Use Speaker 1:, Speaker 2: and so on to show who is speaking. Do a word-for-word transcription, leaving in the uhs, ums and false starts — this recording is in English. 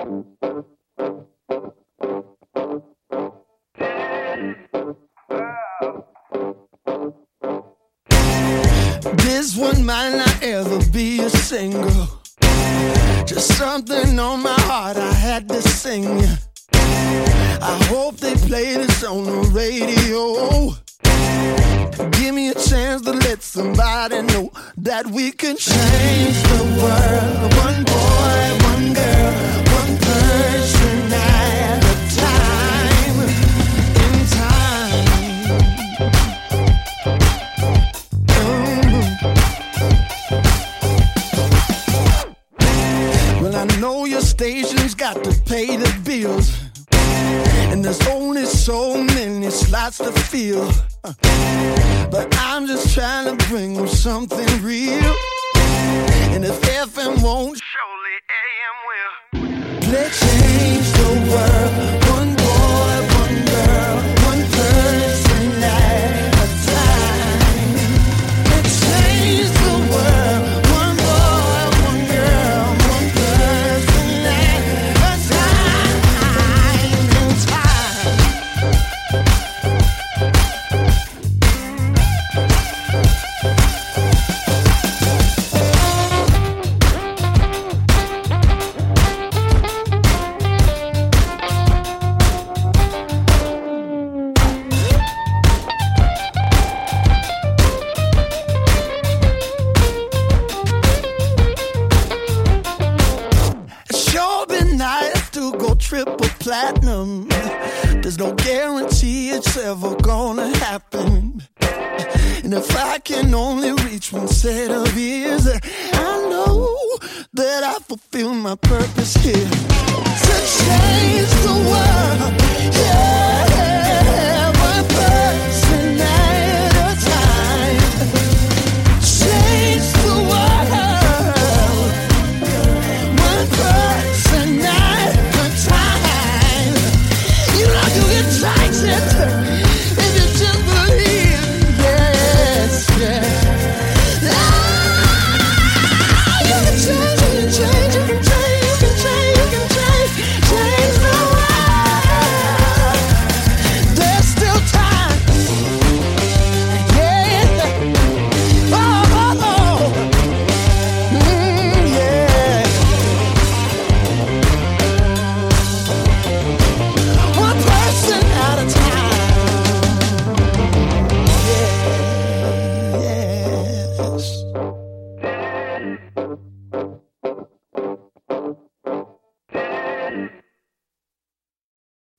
Speaker 1: This one might not ever be a single. Just something on my heart, I had to sing ya. I hope they play this on the radio. Give me a chance to let somebody know that we can change the world. One boy, one girl, one person at a time. In time. Mm-hmm. Well, I know your station's got to pay the bills, and there's only so many slots to fill. Uh, but I'm just trying to bring them something real. And if F M won't, surely A M will. Let's change the world. One boy, one girl, one person at a time. Let's change the world. One boy, one girl, one person at a time. In time. Sure been nice to go triple platinum. There's no guarantee it's ever gonna happen. And if I can only reach one set of ears, I know that I fulfill my purpose here. To change the world, yeah, one person at a time. Change the world, one person at a time. You know you can change it if you just believe. Yes, yes. Ah, you can change, you can change, you can change, you can change, you can change, change the world. There's still time. Yeah. Oh, oh, oh. Mm, yeah. One person at a time. Yeah, yes.